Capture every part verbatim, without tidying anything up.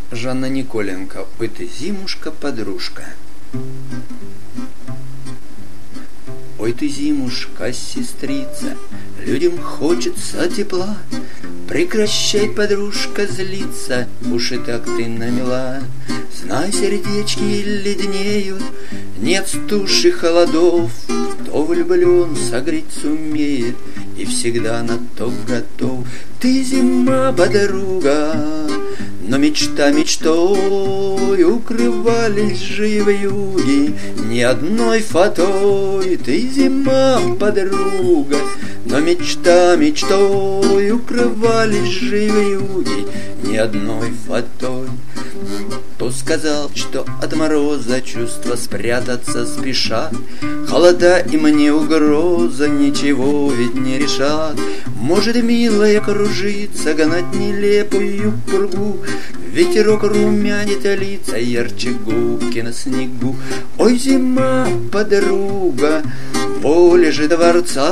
Жанна Николенко. Ой ты, зимушка, подружка. Ой ты, зимушка, сестрица, людям хочется тепла. Прекращай, подружка, злиться, уж и так ты намела. Знай, сердечки леденеют, нет стужи холодов. Кто влюблен, согреть сумеет и всегда на то готов. Ты зима, подруга, но мечта мечтой, укрывались же и в юге ни одной фатой. Ты зима, подруга, но мечта мечтой, укрывались же и в юге ни одной фатой. Кто сказал, что от мороза чувства спрятаться спешат? Холода и мне угроза ничего ведь не решат. Может, милая, кружиться, гнать нелепую пургу, ветерок румянит лица, ярче губки на снегу. Ой, зима, подруга, поле же дворца,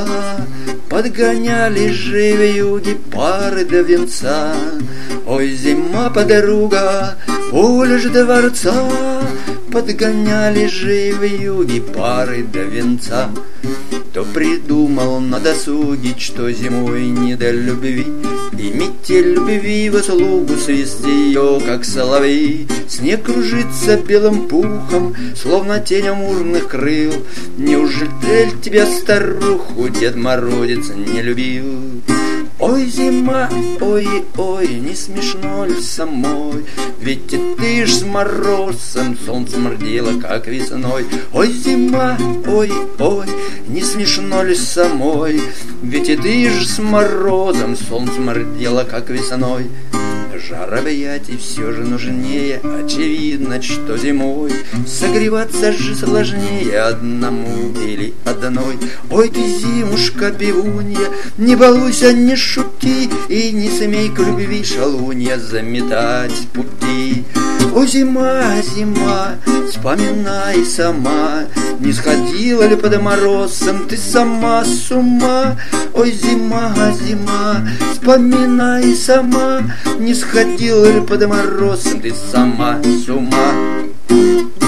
подгоняли же в юге пары до венца. Ой, зима, подруга, поле же дворца, подгоняли же в юге пары до венца. Кто придумал на досуге, что зимой не до любви, и метель любви в услугу, свист ее, как соловей. Снег кружится белым пухом, словно тень амурных крыл. Неужели тебя, старуху, Дед Морозец не любил? Ой, зима, ой, ой, не смешно ли самой? Ведь и ты ж с морозом солнцем рдела, как весной. Ой, зима, ой, ой, не смешно ли самой? Ведь и ты ж с морозом солнцем рдела, как весной. Жар объятий все же нужнее, очевидно, что зимой согреваться же сложнее одному или одной. Ой ты, зимушка, пивунья, не балуйся, не шути, и не смей к любви, шалунья, заметать пути. Ой, зима, зима, вспоминай сама, не сходила ли под морозом ты сама с ума? Ой, зима, зима, вспоминай сама, не сходила ли под морозом ты сама с ума?